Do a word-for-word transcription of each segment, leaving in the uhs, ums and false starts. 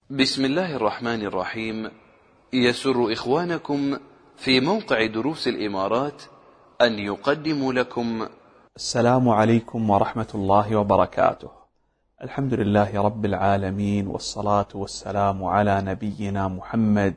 بسم الله الرحمن الرحيم. يسر إخوانكم في موقع دروس الإمارات أن يقدموا لكم السلام عليكم ورحمة الله وبركاته. الحمد لله رب العالمين، والصلاة والسلام على نبينا محمد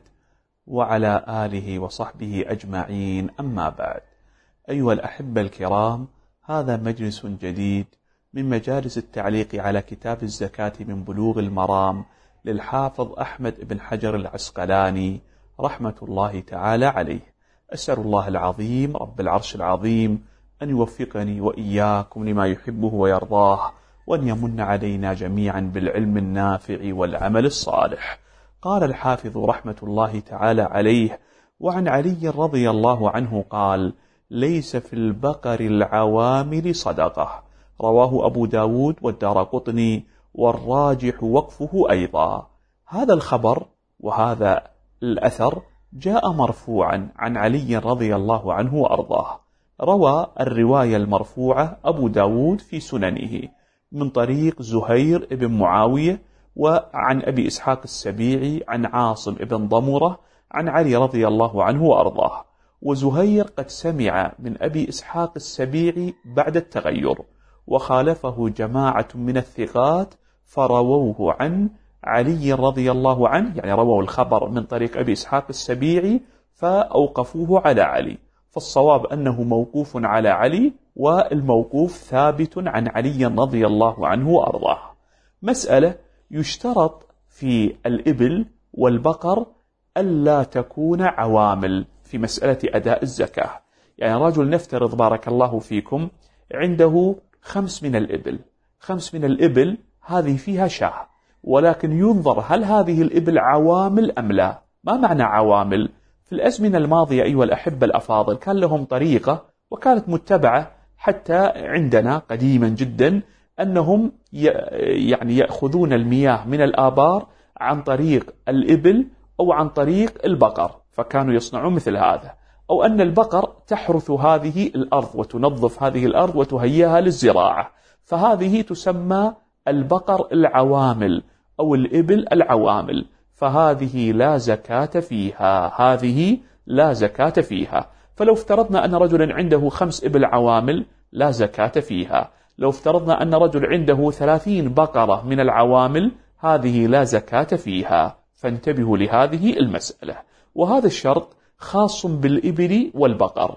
وعلى آله وصحبه أجمعين، أما بعد. أيها الأحبة الكرام، هذا مجلس جديد من مجالس التعليق على كتاب الزكاة من بلوغ المرام للحافظ أحمد بن حجر العسقلاني رحمة الله تعالى عليه. أسأل الله العظيم رب العرش العظيم أن يوفقني وإياكم لما يحبه ويرضاه، وأن يمن علينا جميعا بالعلم النافع والعمل الصالح. قال الحافظ رحمة الله تعالى عليه: وعن علي رضي الله عنه قال: ليس في البقر العوامل صدقة. رواه أبو داود والدارقطني، والراجح وقفه أيضا. هذا الخبر وهذا الأثر جاء مرفوعا عن علي رضي الله عنه وأرضاه. روى الرواية المرفوعة أبو داود في سننه من طريق زهير بن معاوية، وعن أبي إسحاق السبيعي عن عاصم بن ضمرة عن علي رضي الله عنه وأرضاه. وزهير قد سمع من أبي إسحاق السبيعي بعد التغير، وخالفه جماعة من الثقات فرووه عن علي رضي الله عنه، يعني رووا الخبر من طريق أبي إسحاق السبيعي فأوقفوه على علي. فالصواب أنه موقوف على علي، والموقوف ثابت عن علي رضي الله عنه وأرضاه. مسألة: يشترط في الإبل والبقر ألا تكون عوامل في مسألة أداء الزكاة. يعني رجل نفترض بارك الله فيكم عنده خمس من الإبل، خمس من الإبل هذه فيها شاه، ولكن ينظر هل هذه الإبل عوامل أم لا. ما معنى عوامل؟ في الأزمنة الماضية أيها الأحبة الأفاضل كان لهم طريقة وكانت متبعة حتى عندنا قديما جدا، أنهم يعني يأخذون المياه من الآبار عن طريق الإبل أو عن طريق البقر، فكانوا يصنعون مثل هذا. أو أن البقر تحرث هذه الأرض وتنظف هذه الأرض وتهيئها للزراعة، فهذه تسمى البقر العوامل أو الإبل العوامل، فهذه لا زكاة فيها، هذه لا زكاة فيها. فلو افترضنا أن رجل عنده خمس إبل عوامل لا زكاة فيها. لو افترضنا أن رجل عنده ثلاثين بقرة من العوامل هذه لا زكاة فيها. فانتبهوا لهذه المسألة. وهذا الشرط خاص بالإبل والبقر،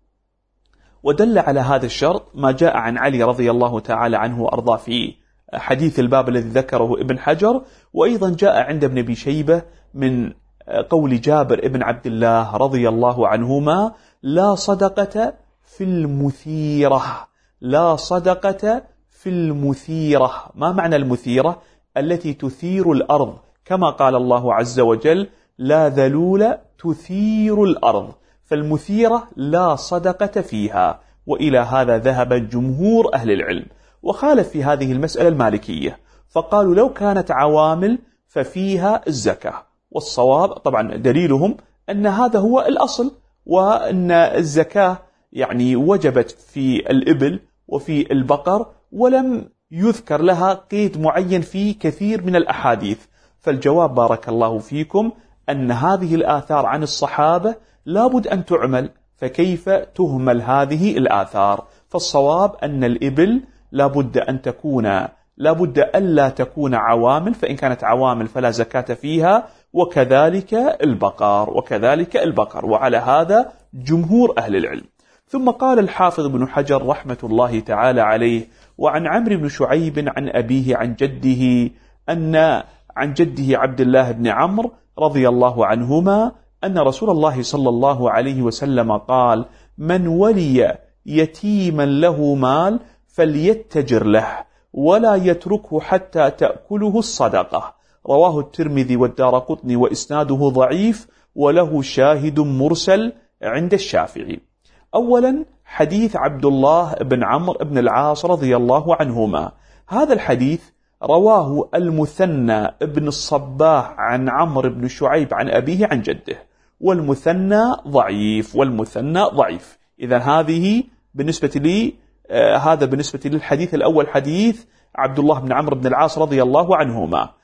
ودل على هذا الشرط ما جاء عن علي رضي الله تعالى عنه وأرضاه في حديث الباب الذي ذكره ابن حجر، وأيضا جاء عند ابن أبي شيبة من قول جابر ابن عبد الله رضي الله عنهما: لا صدقة في المثيرة، لا صدقة في المثيرة. ما معنى المثيرة؟ التي تثير الأرض، كما قال الله عز وجل: لا ذلول تثير الأرض. فالمثيرة لا صدقة فيها، وإلى هذا ذهب جمهور أهل العلم. وخالف في هذه المسألة المالكية، فقالوا لو كانت عوامل ففيها الزكاة. والصواب طبعا دليلهم أن هذا هو الأصل، وأن الزكاة يعني وجبت في الإبل وفي البقر، ولم يذكر لها قيد معين في كثير من الأحاديث. فالجواب بارك الله فيكم أن هذه الآثار عن الصحابة لابد أن تعمل، فكيف تهمل هذه الآثار؟ فالصواب أن الإبل لابد أن تكون لابد ألا تكون عوامل، فإن كانت عوامل فلا زكاة فيها، وكذلك البقر وكذلك البقر وعلى هذا جمهور أهل العلم. ثم قال الحافظ ابن حجر رحمة الله تعالى عليه: وعن عمرو بن شعيب عن أبيه عن جده أن عن جده عبد الله بن عمرو رضي الله عنهما أن رسول الله صلى الله عليه وسلم قال: من ولي يتيما له مال فليتجر له ولا يتركه حتى تأكله الصدقة. رواه الترمذي والدارقطني وإسناده ضعيف، وله شاهد مرسل عند الشافعي. أولا حديث عبد الله بن عمرو بن العاص رضي الله عنهما. هذا الحديث رواه المثنى بن الصباح عن عمرو بن شعيب عن أبيه عن جده، والمثنى ضعيف والمثنى ضعيف. إذا هذه بالنسبة لي آه هذا بالنسبة للحديث الأول، حديث عبد الله بن عمرو بن العاص رضي الله عنهما.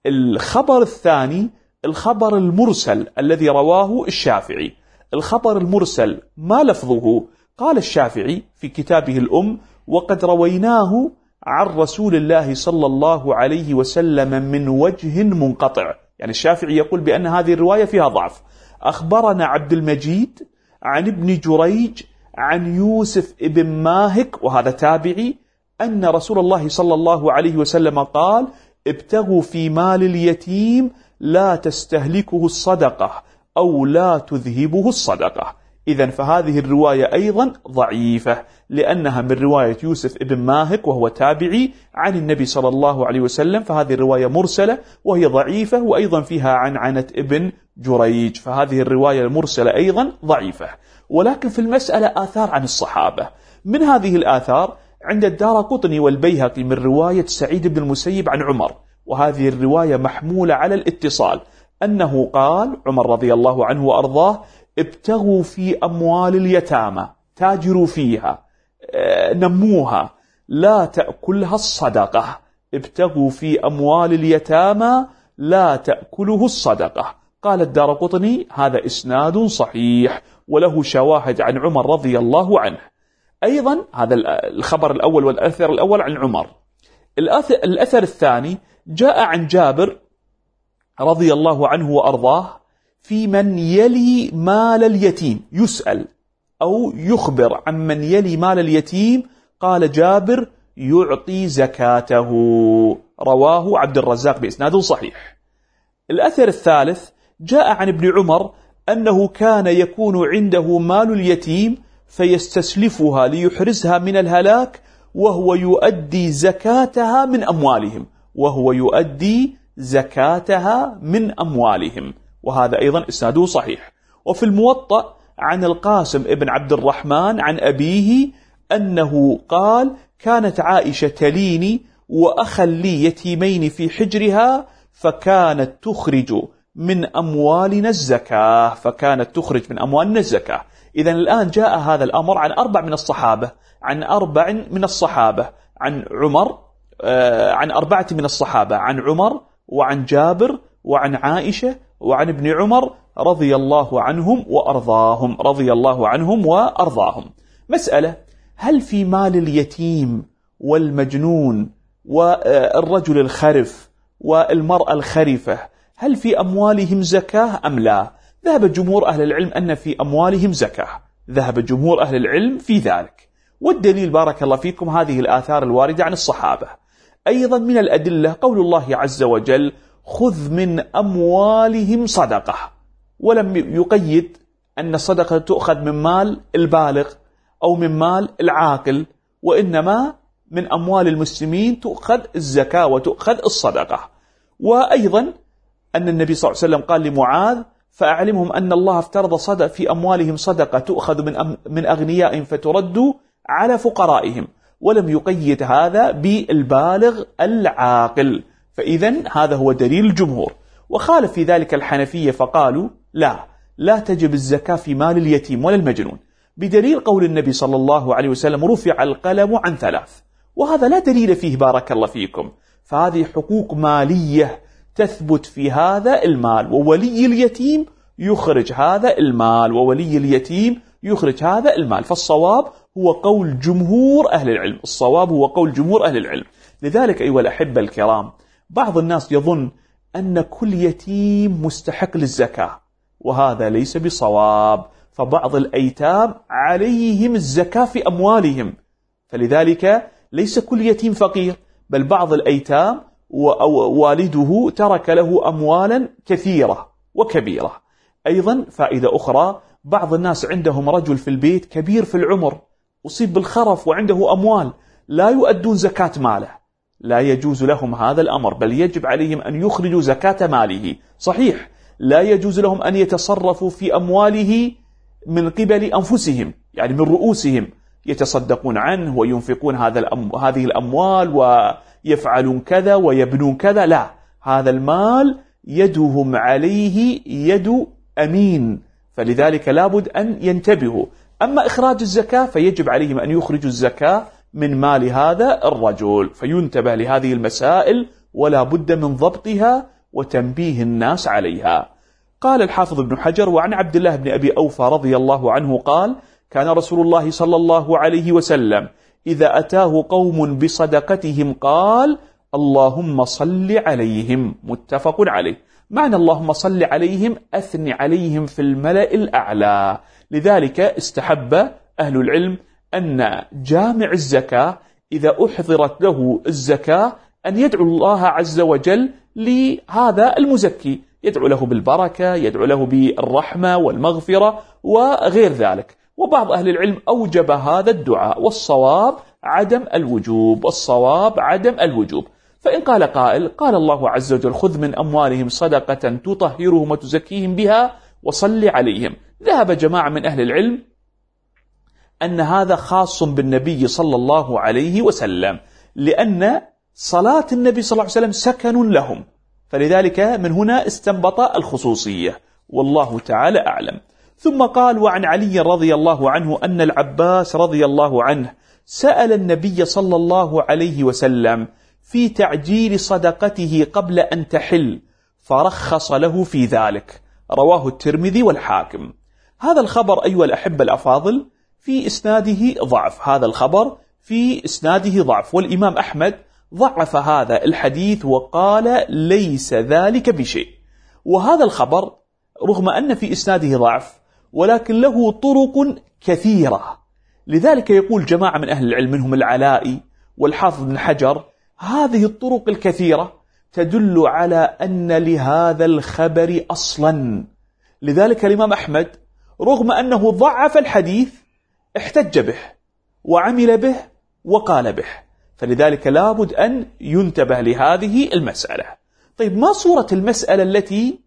الخبر الثاني الخبر المرسل الذي رواه الشافعي. الخبر المرسل ما لفظه؟ قال الشافعي في كتابه الأم: وقد رويناه عن رسول الله صلى الله عليه وسلم من وجه منقطع. يعني الشافعي يقول بأن هذه الرواية فيها ضعف. أخبرنا عبد المجيد عن ابن جريج عن يوسف ابن ماهك، وهذا تابعي، أن رسول الله صلى الله عليه وسلم قال: ابتغوا في مال اليتيم لا تستهلكه الصدقة أو لا تذهبه الصدقة. إذن فهذه الرواية أيضا ضعيفة، لأنها من رواية يوسف ابن ماهك وهو تابعي عن النبي صلى الله عليه وسلم، فهذه الرواية مرسلة وهي ضعيفة، وأيضا فيها عنعنة ابن جريج، فهذه الرواية المرسلة أيضا ضعيفة. ولكن في المسألة آثار عن الصحابة. من هذه الآثار عند الدارقطني والبيهقي من رواية سعيد بن المسيب عن عمر، وهذه الرواية محمولة على الاتصال، أنه قال عمر رضي الله عنه وأرضاه: ابتغوا في أموال اليتامى، تاجروا فيها، نموها، لا تأكلها الصدقة. ابتغوا في أموال اليتامى لا تأكله الصدقة. قال الدارقطني: هذا إسناد صحيح وله شواهد عن عمر رضي الله عنه. أيضا هذا الخبر الأول والأثر الأول عن عمر. الأثر الثاني جاء عن جابر رضي الله عنه وأرضاه في من يلي مال اليتيم، يسأل أو يخبر عن من يلي مال اليتيم، قال جابر: يعطي زكاته. رواه عبد الرزاق بإسناد صحيح. الأثر الثالث جاء عن ابن عمر أنه كان يكون عنده مال اليتيم فيستسلفها ليحرزها من الهلاك، وهو يؤدي زكاتها من أموالهم وهو يؤدي زكاتها من أموالهم وهذا أيضا إسناده صحيح. وفي الموطأ عن القاسم ابن عبد الرحمن عن أبيه أنه قال: كانت عائشة تليني وأخا لي يتيمين في حجرها، فكانت تخرج من أموالنا الزكاة فكانت تخرج من أموالنا الزكاة. إذن الآن جاء هذا الأمر عن أربع من الصحابة عن أربع من الصحابة عن عمر آه عن أربعة من الصحابة عن عمر وعن جابر وعن عائشة وعن ابن عمر رضي الله عنهم وأرضاهم رضي الله عنهم وأرضاهم. مسألة: هل في مال اليتيم والمجنون والرجل الخرف والمرأة الخرفة هل في أموالهم زكاة أم لا؟ ذهب جمهور أهل العلم أن في أموالهم زكاة، ذهب جمهور أهل العلم في ذلك. والدليل بارك الله فيكم هذه الآثار الواردة عن الصحابة. أيضا من الأدلة قول الله عز وجل: خذ من أموالهم صدقة، ولم يقيد أن الصدقة تؤخذ من مال البالغ أو من مال العاقل، وإنما من أموال المسلمين تؤخذ الزكاة وتؤخذ الصدقة. وأيضا أن النبي صلى الله عليه وسلم قال لمعاذ: فأعلمهم أن الله افترض صدق في أموالهم صدقة تؤخذ من من أغنيائهم فترد على فقرائهم، ولم يقيد هذا بالبالغ العاقل. فإذن هذا هو دليل الجمهور. وخالف في ذلك الحنفية فقالوا: لا لا تجب الزكاة في مال اليتيم ولا المجنون، بدليل قول النبي صلى الله عليه وسلم: رفع القلم عن ثلاث، وهذا لا دليل فيه بارك الله فيكم. فهذه حقوق مالية تثبت في هذا المال، وولي اليتيم يخرج هذا المال وولي اليتيم يخرج هذا المال. فالصواب هو قول جمهور أهل العلم، الصواب هو قول جمهور أهل العلم. لذلك أيها الأحبة الكرام، بعض الناس يظن أن كل يتيم مستحق للزكاة، وهذا ليس بصواب. فبعض الأيتام عليهم الزكاة في أموالهم، فلذلك ليس كل يتيم فقير، بل بعض الأيتام ووالده ترك له أموالا كثيرة وكبيرة. أيضا فائدة أخرى: بعض الناس عندهم رجل في البيت كبير في العمر أصيب بالخرف وعنده أموال لا يؤدون زكاة ماله، لا يجوز لهم هذا الأمر، بل يجب عليهم أن يخرجوا زكاة ماله. صحيح لا يجوز لهم أن يتصرفوا في أمواله من قبل أنفسهم، يعني من رؤوسهم يتصدقون عنه وينفقون هذا الأم... هذه الأموال ويفعلون كذا ويبنون كذا، لا، هذا المال يدهم عليه يد أمين، فلذلك لابد أن ينتبهوا. أما إخراج الزكاة فيجب عليهم أن يخرجوا الزكاة من مال هذا الرجل، فينتبه لهذه المسائل ولا بد من ضبطها وتنبيه الناس عليها. قال الحافظ ابن حجر: وعن عبد الله بن أبي أوفى رضي الله عنه قال: كان رسول الله صلى الله عليه وسلم إذا أتاه قوم بصدقتهم قال: اللهم صل عليهم. متفق عليه. معنى اللهم صل عليهم أثني عليهم في الملأ الأعلى. لذلك استحب أهل العلم أن جامع الزكاة إذا أحضرت له الزكاة أن يدعو الله عز وجل لهذا المزكي، يدعو له بالبركة، يدعو له بالرحمة والمغفرة وغير ذلك. وبعض أهل العلم أوجب هذا الدعاء، والصواب عدم الوجوب، والصواب عدم الوجوب. فإن قال قائل: قال الله عز وجل: خذ من أموالهم صدقة تطهرهم وتزكيهم بها وصل عليهم. ذهب جماعة من أهل العلم أن هذا خاص بالنبي صلى الله عليه وسلم، لأن صلاة النبي صلى الله عليه وسلم سكن لهم، فلذلك من هنا استنبط الخصوصية، والله تعالى أعلم. ثم قال: وعن علي رضي الله عنه أن العباس رضي الله عنه سأل النبي صلى الله عليه وسلم في تعجيل صدقته قبل أن تحل فرخص له في ذلك. رواه الترمذي والحاكم. هذا الخبر أيها الأحبة الأفاضل في إسناده ضعف، هذا الخبر في إسناده ضعف، والإمام أحمد ضعف هذا الحديث وقال ليس ذلك بشيء. وهذا الخبر رغم أن في إسناده ضعف ولكن له طرق كثيرة، لذلك يقول جماعة من أهل العلم منهم العلائي والحافظ بن حجر: هذه الطرق الكثيرة تدل على أن لهذا الخبر أصلا. لذلك الإمام أحمد رغم أنه ضعف الحديث احتج به وعمل به وقال به، فلذلك لابد أن ينتبه لهذه المسألة. طيب، ما صورة المسألة التي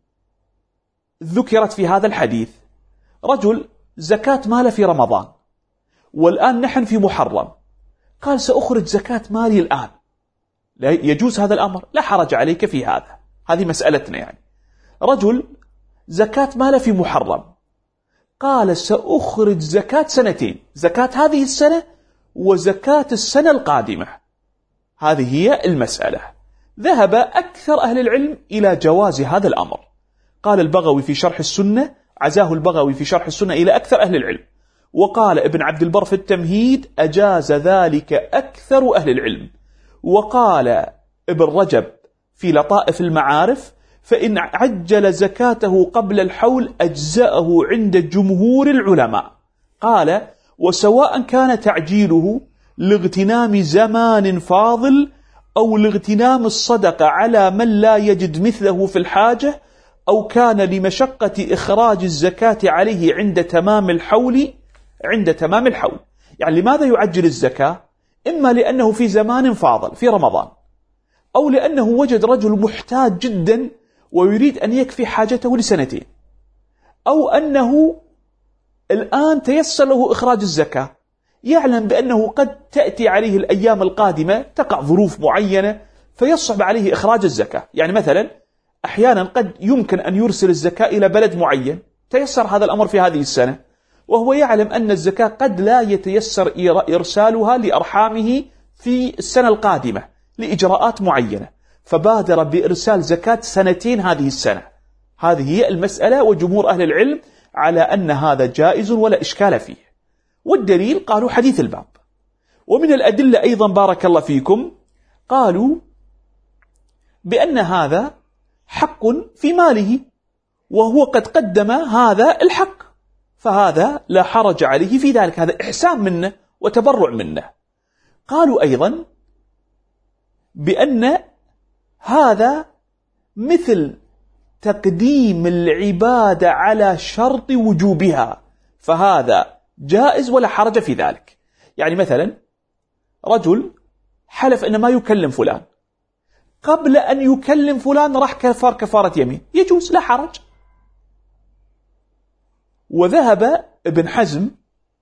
ذكرت في هذا الحديث؟ رجل زكاة ماله في رمضان، والآن نحن في محرم، قال: سأخرج زكاة مالي الآن، لا يجوز هذا الأمر؟ لا حرج عليك في هذا، هذه مسألتنا. يعني رجل زكاة ماله في محرم، قال: سأخرج زكاة سنتين، زكاة هذه السنة وزكاة السنة القادمة. هذه هي المسألة. ذهب أكثر أهل العلم إلى جواز هذا الأمر. قال البغوي في شرح السنة، عزاه البغوي في شرح السنة إلى أكثر أهل العلم. وقال ابن عبد البر في التمهيد: أجاز ذلك أكثر أهل العلم. وقال ابن رجب في لطائف المعارف: فإن عجل زكاته قبل الحول أجزأه عند جمهور العلماء. قال: وسواء كان تعجيله لاغتنام زمان فاضل أو لاغتنام الصدقة على من لا يجد مثله في الحاجة، أو كان لمشقة إخراج الزكاة عليه عند تمام الحول عند تمام الحول. يعني لماذا يعجل الزكاة؟ إما لأنه في زمان فاضل في رمضان، أو لأنه وجد رجل محتاج جدا ويريد أن يكفي حاجته لسنتين، أو أنه الآن تيسر له إخراج الزكاة، يعلم بأنه قد تأتي عليه الأيام القادمة، تقع ظروف معينة فيصعب عليه إخراج الزكاة. يعني مثلا أحيانا قد يمكن أن يرسل الزكاة إلى بلد معين، تيسر هذا الأمر في هذه السنة، وهو يعلم أن الزكاة قد لا يتيسر إرسالها لأرحامه في السنة القادمة لإجراءات معينة، فبادر بإرسال زكاة سنتين هذه السنة. هذه هي المسألة، وجمهور أهل العلم على أن هذا جائز ولا إشكال فيه. والدليل قالوا حديث الباب. ومن الأدلة أيضا بارك الله فيكم قالوا بأن هذا حق في ماله وهو قد قدم هذا الحق، فهذا لا حرج عليه في ذلك، هذا إحسان منه وتبرع منه. قالوا أيضا بأن هذا مثل تقديم العبادة على شرط وجوبها، فهذا جائز ولا حرج في ذلك. يعني مثلا رجل حلف أن ما يكلم فلان، قبل أن يكلم فلان راح كفار كفارة يمين، يجوز لا حرج. وذهب ابن حزم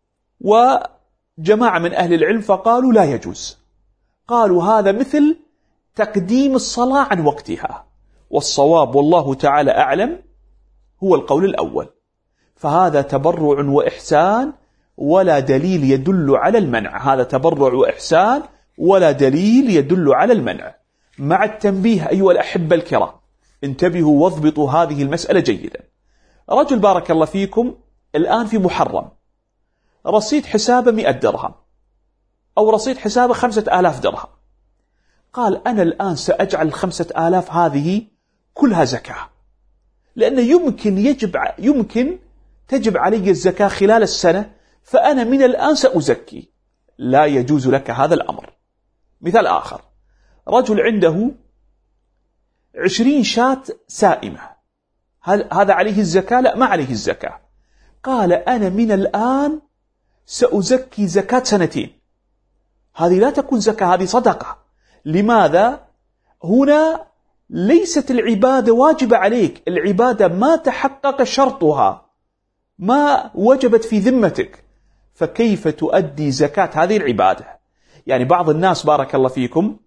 وجماعة من أهل العلم فقالوا لا يجوز، قالوا هذا مثل تقديم الصلاة عن وقتها، والصواب والله تعالى أعلم هو القول الأول، فهذا تبرع وإحسان ولا دليل يدل على المنع، هذا تبرع وإحسان ولا دليل يدل على المنع. مع التنبيه أيها الأحبة الكرام انتبهوا واضبطوا هذه المسألة جيدا. رجل بارك الله فيكم الآن في محرم رصيد حسابه مئة درهم أو رصيد حسابه خمسة آلاف درهم، قال أنا الآن سأجعل الخمسة آلاف هذه كلها زكاة، لأنه يمكن يجب يمكن تجب علي الزكاة خلال السنة، فأنا من الآن سأزكي. لا يجوز لك هذا الأمر. مثال آخر، رجل عنده عشرين شاة سائمة، هل هذا عليه الزكاة؟ لا، ما عليه الزكاة. قال أنا من الآن سأزكي زكاة سنتين. هذه لا تكون زكاة، هذه صدقة. لماذا؟ هنا ليست العبادة واجبة عليك، العبادة ما تحقق شرطها، ما وجبت في ذمتك، فكيف تؤدي زكاة هذه العبادة؟ يعني بعض الناس بارك الله فيكم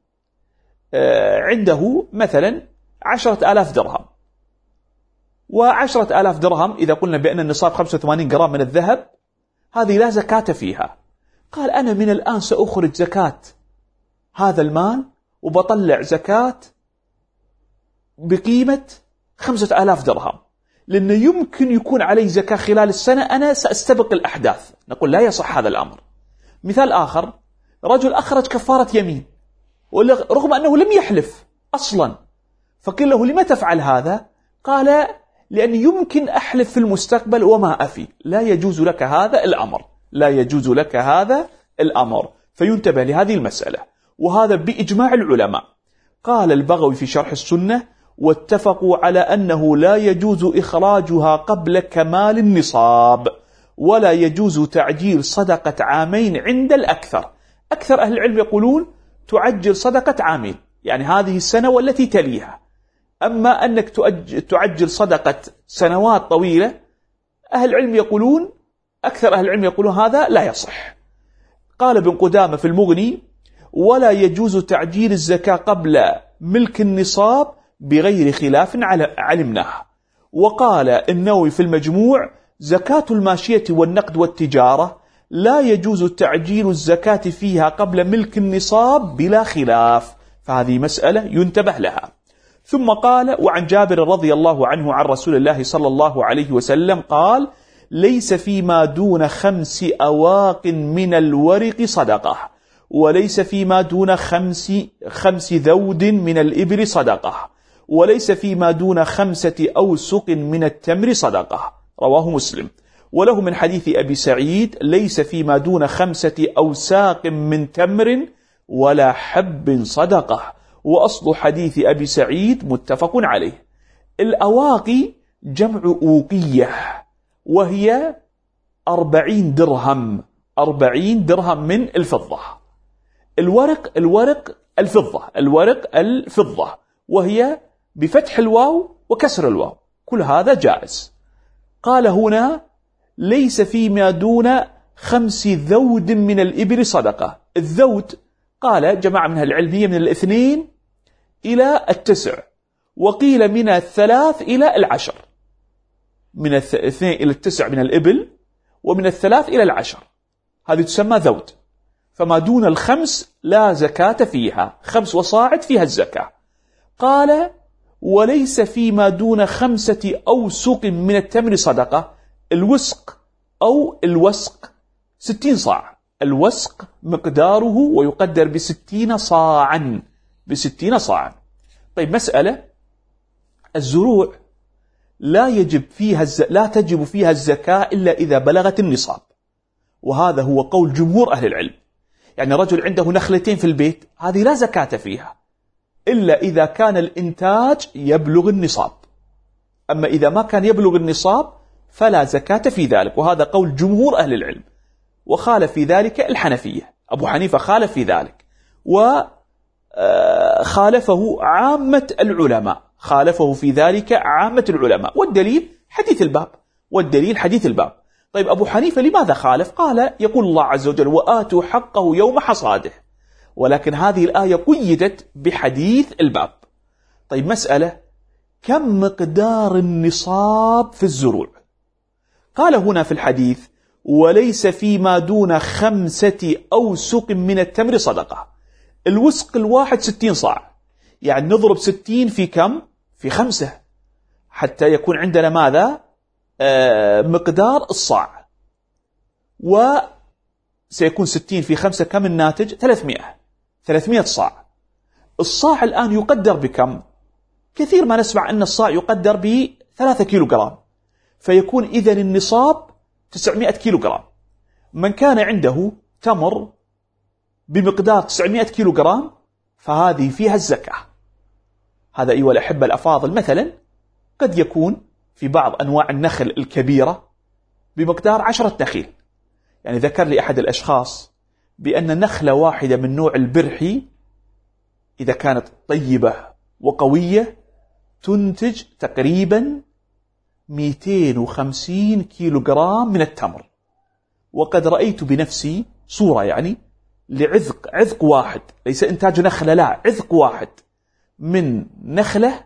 عنده مثلا عشرة آلاف درهم، وعشرة آلاف درهم إذا قلنا بأن النصاب خمسة وثمانين جرام من الذهب، هذه لا زكاة فيها. قال أنا من الآن سأخرج زكاة هذا المال وبطلع زكاة بقيمة خمسة آلاف درهم، لأنه يمكن يكون علي زكاة خلال السنة، أنا سأستبق الأحداث. نقول لا يصح هذا الأمر. مثال آخر، رجل أخرج كفارة يمين رغم أنه لم يحلف أصلا، فقيل له لما تفعل هذا؟ قال لأن يمكن أحلف في المستقبل وما أفي. لا يجوز لك هذا الأمر، لا يجوز لك هذا الأمر. فينتبه لهذه المسألة، وهذا بإجماع العلماء. قال البغوي في شرح السنة: واتفقوا على أنه لا يجوز إخراجها قبل كمال النصاب، ولا يجوز تعجيل صدقة عامين عند الأكثر. أكثر أهل العلم يقولون تعجل صدقة عامين، يعني هذه السنة والتي تليها. أما أنك تعجل صدقة سنوات طويلة، أهل العلم يقولون أكثر أهل العلم يقولون هذا لا يصح. قال ابن قدامة في المغني: ولا يجوز تعجيل الزكاة قبل ملك النصاب بغير خلاف علمناه. وقال النووي في المجموع: زكاة الماشية والنقد والتجارة لا يجوز تعجيل الزكاة فيها قبل ملك النصاب بلا خلاف. فهذه مسألة ينتبه لها. ثم قال: وعن جابر رضي الله عنه عن رسول الله صلى الله عليه وسلم قال: ليس فيما دون خمس أواق من الورق صدقة، وليس فيما دون خمس, خمس ذود من الإبل صدقة، وليس فيما دون خمسة أوسق من التمر صدقة. رواه مسلم. وله من حديث أبي سعيد: ليس فيما دون خمسة أوساق من تمر ولا حب صدقة. وأصل حديث أبي سعيد متفق عليه. الأواقي جمع أوقية، وهي أربعين درهم، أربعين درهم من الفضة. الورق الورق الفضة الورق الفضة وهي بفتح الواو وكسر الواو، كل هذا جائز. قال هنا: ليس فيما دون خمس ذود من الإبل صدقة. الذود قال جماعة من العلمية من الاثنين إلى التسع، وقيل من الثلاث إلى العشر. من الاثنين إلى التسع من الإبل، ومن الثلاث إلى العشر، هذه تسمى ذود. فما دون الخمس لا زكاة فيها، خمس وصاعد فيها الزكاة. قال: وليس فيما دون خمسة أوسق من التمر صدقة. الوسق أو الوسق ستين صاع، الوسق مقداره ويقدر بستين صاعا، بستين صاعا. طيب مسألة، الزروع لا يجب فيها الز... لا تجب فيها الزكاة إلا إذا بلغت النصاب، وهذا هو قول جمهور أهل العلم. يعني رجل عنده نخلتين في البيت، هذه لا زكاة فيها إلا إذا كان الإنتاج يبلغ النصاب. أما إذا ما كان يبلغ النصاب فلا زكاة في ذلك، وهذا قول جمهور أهل العلم. وخالف في ذلك الحنفية، أبو حنيفة خالف في ذلك، وخالفه عامة العلماء، خالفه في ذلك عامة العلماء. والدليل حديث الباب، والدليل حديث الباب. طيب أبو حنيفة لماذا خالف؟ قال: يقول الله عز وجل: وآتوا حقه يوم حصاده. ولكن هذه الآية قيدت بحديث الباب. طيب مسألة، كم مقدار النصاب في الزروع؟ قال هنا في الحديث: وليس فيما دون خمسة أوسق من التمر صدقة. الوسق الواحد ستين صاع، يعني نضرب ستين في كم؟ في خمسة، حتى يكون عندنا ماذا؟ آه مقدار الصاع. وسيكون ستين في خمسة كم الناتج؟ ثلاثمائة ثلاثمائة صاع. الصاع الآن يقدر بكم؟ كثير ما نسمع أن الصاع يقدر بثلاثة كيلو جرام، فيكون إذن النصاب تسعمائة كيلو جرام. من كان عنده تمر بمقدار تسعمائة كيلو جرام فهذه فيها الزكاة. هذا أيها الأحبة الأفاضل مثلا قد يكون في بعض أنواع النخل الكبيرة بمقدار عشرة نخيل. يعني ذكر لي أحد الأشخاص بأن نخلة واحدة من نوع البرحي إذا كانت طيبة وقوية تنتج تقريبا مئتين وخمسين كيلو جرام من التمر. وقد رأيت بنفسي صورة يعني لعذق عذق واحد، ليس إنتاج نخلة، لا، عذق واحد من نخلة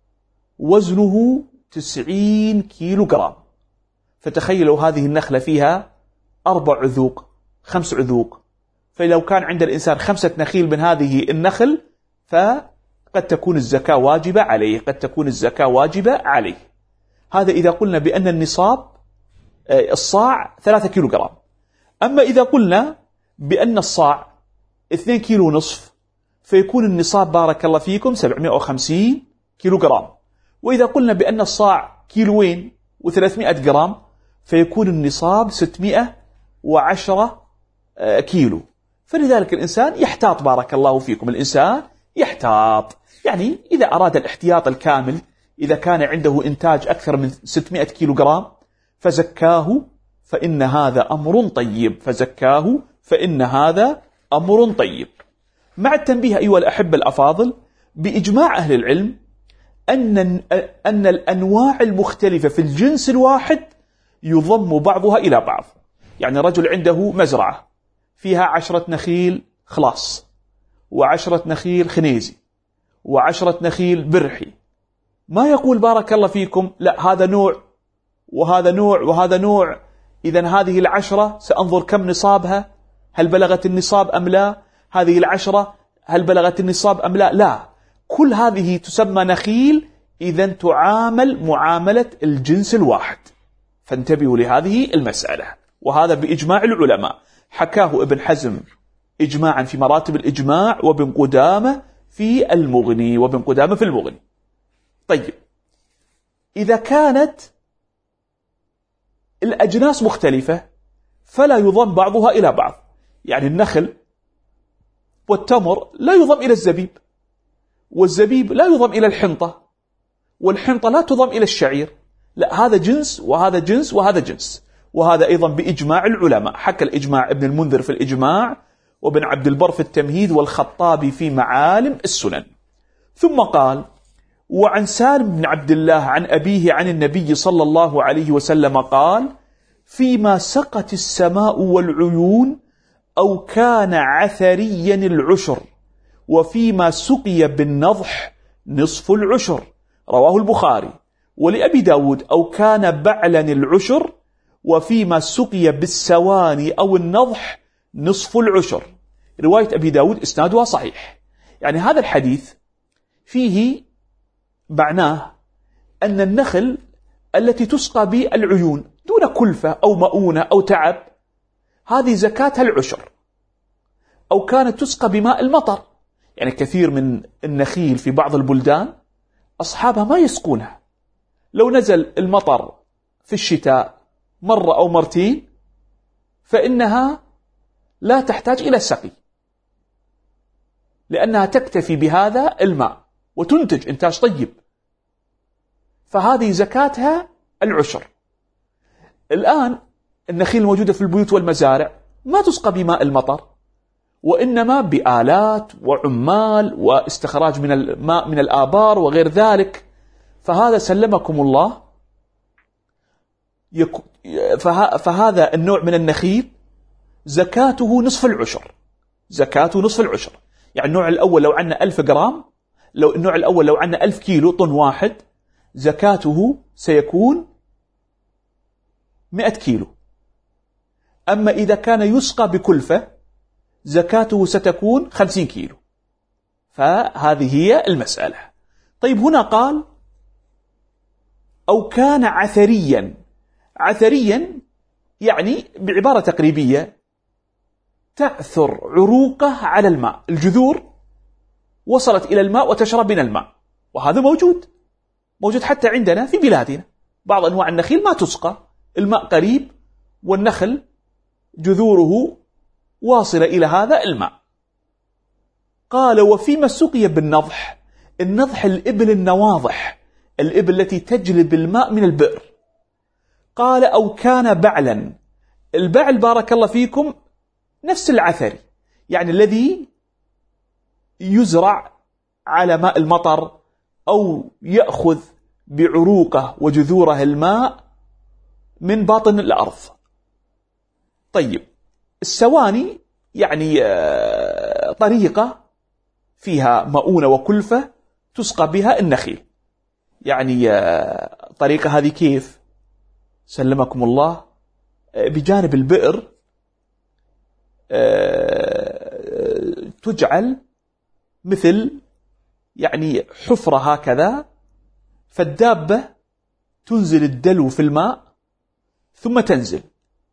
وزنه تسعين كيلو جرام. فتخيلوا هذه النخلة فيها أربع عذوق، خمس عذوق، فلو كان عند الإنسان خمسة نخيل من هذه النخل فقد تكون الزكاة واجبة عليه، قد تكون الزكاة واجبة عليه. هذا إذا قلنا بأن النصاب الصاع ثلاثة كيلو جرام. أما إذا قلنا بأن الصاع اثنين كيلو نصف فيكون النصاب بارك الله فيكم سبعمائة وخمسين كيلو جرام. وإذا قلنا بأن الصاع كيلوين وثلاثمائة جرام فيكون النصاب ستمائة وعشرة كيلو. فلذلك الإنسان يحتاط بارك الله فيكم، الإنسان يحتاط، يعني إذا أراد الاحتياط الكامل إذا كان عنده إنتاج أكثر من ستمائة كيلو جرام فزكاه فإن هذا أمر طيب، فزكاه فإن هذا أمر طيب. مع التنبيه أيها الأحبة الأفاضل بإجماع أهل العلم أن أن الأنواع المختلفة في الجنس الواحد يضم بعضها إلى بعض. يعني رجل عنده مزرعة فيها عشرة نخيل خلاص، وعشرة نخيل خنيزي، وعشرة نخيل برحي، ما يقول بارك الله فيكم لا هذا نوع وهذا نوع وهذا نوع، إذن هذه العشرة سأنظر كم نصابها، هل بلغت النصاب أم لا، هذه العشرة هل بلغت النصاب أم لا. لا، كل هذه تسمى نخيل، إذن تعامل معاملة الجنس الواحد. فانتبهوا لهذه المسألة، وهذا بإجماع العلماء، حكاه ابن حزم إجماعا في مراتب الإجماع، وابن قدامة في المغني، وابن قدامة في المغني. طيب، إذا كانت الأجناس مختلفة فلا يضم بعضها إلى بعض. يعني النخل والتمر لا يضم إلى الزبيب، والزبيب لا يضم إلى الحنطة، والحنطة لا تضم إلى الشعير، لا، هذا جنس وهذا جنس وهذا جنس. وهذا أيضا بإجماع العلماء، حكى الإجماع ابن المنذر في الإجماع، وابن عبد البر في التمهيد، والخطابي في معالم السنن. ثم قال: وعن سالم بن عبد الله عن أبيه عن النبي صلى الله عليه وسلم قال: فيما سقت السماء والعيون أو كان عثريا العشر، وفيما سقي بالنضح نصف العشر. رواه البخاري. ولأبي داود: أو كان بعلا العشر، وفيما سقي بالسواني أو النضح نصف العشر. رواية أبي داود إسنادها صحيح. يعني هذا الحديث فيه معناه أن النخل التي تسقى بالعيون دون كلفة أو مؤونة أو تعب هذه زكاتها العشر. أو كانت تسقى بماء المطر، يعني كثير من النخيل في بعض البلدان أصحابها ما يسقونها، لو نزل المطر في الشتاء مرة أو مرتين فإنها لا تحتاج إلى سقي، لأنها تكتفي بهذا الماء وتنتج إنتاج طيب، فهذه زكاتها العشر. الآن النخيل الموجودة في البيوت والمزارع ما تسقى بماء المطر، وإنما بآلات وعمال واستخراج من الماء من الآبار وغير ذلك. فهذا سلمكم الله يك... فه... فهذا النوع من النخيل زكاته نصف العشر، زكاته نصف العشر. يعني النوع الأول لو عنا ألف جرام، لو النوع الأول لو عنا ألف كيلو، طن واحد، زكاته سيكون مئة كيلو. أما إذا كان يسقى بكلفة زكاته ستكون خمسين كيلو. فهذه هي المسألة. طيب، هنا قال أو كان عثريا. عثريا يعني بعبارة تقريبية تعثر عروقه على الماء، الجذور وصلت إلى الماء وتشرب من الماء، وهذا موجود موجود حتى عندنا في بلادنا. بعض أنواع النخيل ما تسقى، الماء قريب والنخل جذوره واصلة إلى هذا الماء. قال وفيما سقي بالنضح، النضح الإبل النواضح، الإبل التي تجلب الماء من البئر. قال أو كان بعلا، البعل بارك الله فيكم نفس العثري، يعني الذي يزرع على ماء المطر أو يأخذ بعروقه وجذوره الماء من باطن الأرض. طيب السواني يعني طريقة فيها مؤونة وكلفة تسقى بها النخيل. يعني طريقة هذه كيف؟ سلمكم الله، بجانب البئر تجعل مثل يعني حفرة هكذا، فالدابة تنزل الدلو في الماء ثم تنزل،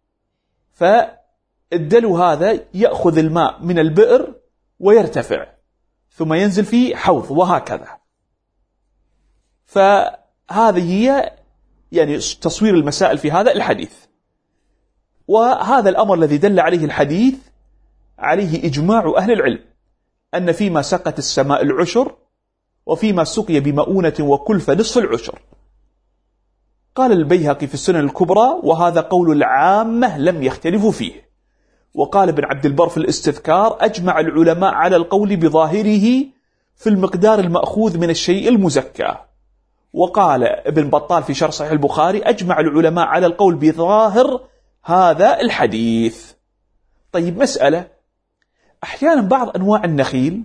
فالدلو هذا يأخذ الماء من البئر ويرتفع ثم ينزل في حوض وهكذا. فهذه هي يعني تصوير المسائل في هذا الحديث. وهذا الأمر الذي دل عليه الحديث عليه إجماع أهل العلم، أن فيما سقت السماء العشر، وفيما سقي بمؤونة وكلفة نصف العشر. قال البيهقي في السنن الكبرى وهذا قول العامة لم يختلفوا فيه. وقال ابن عبد البر في الاستذكار أجمع العلماء على القول بظاهره في المقدار المأخوذ من الشيء المزكى. وقال ابن بطال في شرح صحيح البخاري أجمع العلماء على القول بظاهر هذا الحديث. طيب مسألة، أحيانا بعض أنواع النخيل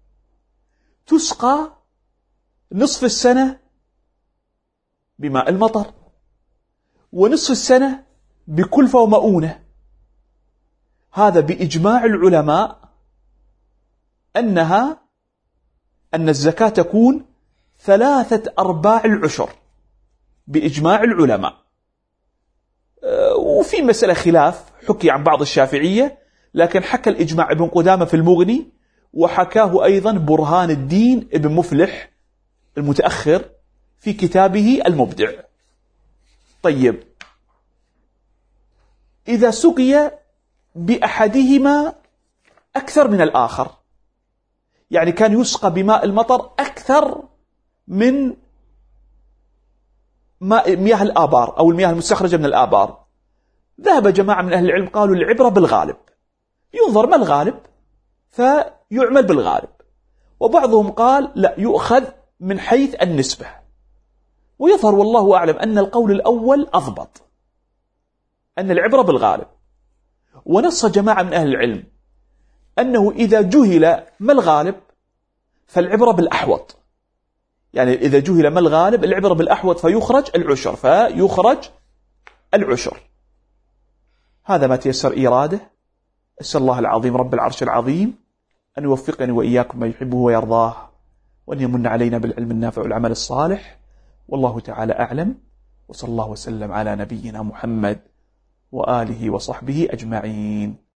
تسقى نصف السنة بماء المطر، ونصف السنة بكلفة ومؤونة. هذا بإجماع العلماء أنها أن الزكاة تكون ثلاثة أرباع العشر بإجماع العلماء. وفي مسألة خلاف حكي عن بعض الشافعية، لكن حكى الإجماع ابن قدامة في المغني، وحكاه أيضا برهان الدين ابن مفلح المتأخر في كتابه المبدع. طيب إذا سقي بأحدهما أكثر من الآخر، يعني كان يسقى بماء المطر أكثر من ماء مياه الآبار أو المياه المستخرجة من الآبار، ذهب جماعة من أهل العلم قالوا العبرة بالغالب، ينظر ما الغالب فيعمل بالغالب. وبعضهم قال لا، يؤخذ من حيث النسبة. ويظهر والله أعلم أن القول الأول أضبط، أن العبرة بالغالب. ونص جماعة من أهل العلم أنه إذا جهل ما الغالب فالعبرة بالأحوط، يعني إذا جهل ما الغالب العبرة بالأحوط فيخرج العشر فيخرج العشر. هذا ما تيسر إراده. أسأل الله العظيم رب العرش العظيم أن يوفقني وإياكم ما يحبه ويرضاه، وأن يمن علينا بالعلم النافع والعمل الصالح. والله تعالى أعلم، وصلى الله وسلم على نبينا محمد وآله وصحبه أجمعين.